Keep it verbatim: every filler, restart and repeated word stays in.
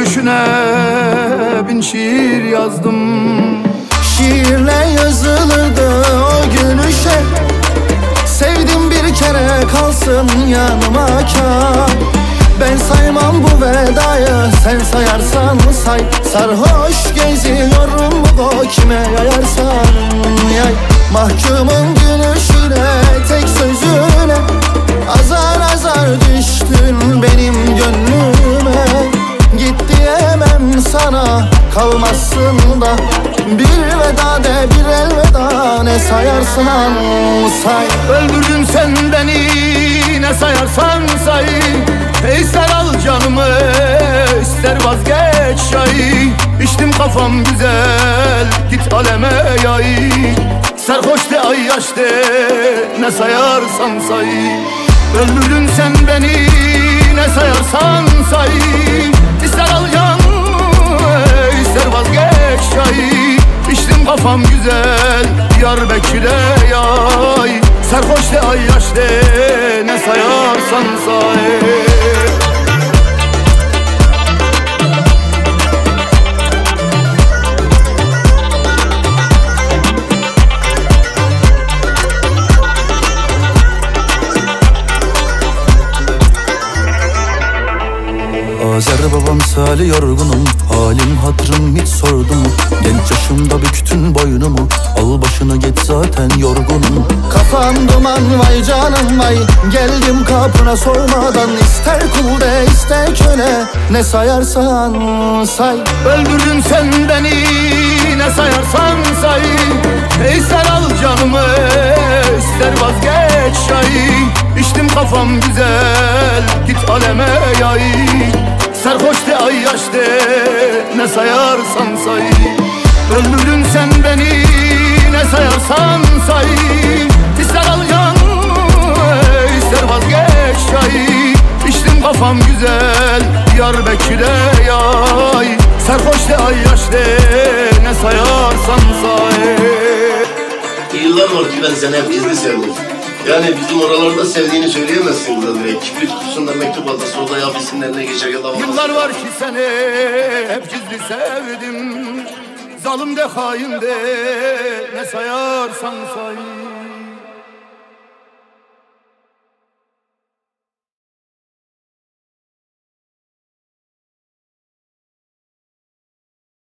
gülüşüne bin şiir yazdım. Şiirle yazılırdı o gülüşe, sevdim bir kere kalsın yanıma kâr. Ben saymam bu vedayı, sen sayarsan say. Sarhoş geziyorum bu kime yayarsan yay. Mahkumun gülüşüne, tek sözüne azar azar düştün benim gönlüme. Git diyemem sana, kalmazsın da bir veda de bir elveda, ne sayarsan say. Öldürdün sen beni, ne sayarsan say. İster al canımı, ister vazgeç yay. İçtim kafam güzel, git aleme yay. Sarhoş de ay yaş de, ne sayarsan say. Öldürdün sen beni, ne sayarsan say. İster al canımı, ister vazgeç yay. İçtim kafam güzel, Diyarbakır'e yay. Sarhoş de ay yaş de, ne sayarsan say. Azer babam sali yorgunum, halim hatırım hiç sordu mu? Genç yaşımda büktün boynumu, al başını git zaten yorgunum. Kafam duman vay canım vay, geldim kapına sormadan. İster kul de ister köle, ne sayarsan say. Öldürdün sen beni, ne sayarsan say. İster al canımı, ister vazgeç yay. İçtim kafam güzel, git aleme yay. Sarhoş de ay yaş de, ne sayarsan say. Öldürdün sen beni, ne sayarsan say. İster al canımı, ister vazgeç yay. İçtim kafam güzel, Diyarbakır'e yay. Sarhoş de ay yaş de, ne sayarsan say. Yıllar var ki ben seni hep gizli sevdim. Yani bizim oralarda sevdiğini söyleyemezsin burada direkt. Kibrit kutusunda mektup atası, o da yap isimlerine geçer ya da olmaz. Yıllar var ki seni hep gizli sevdim. Zalim de hain de, ne sayarsan say.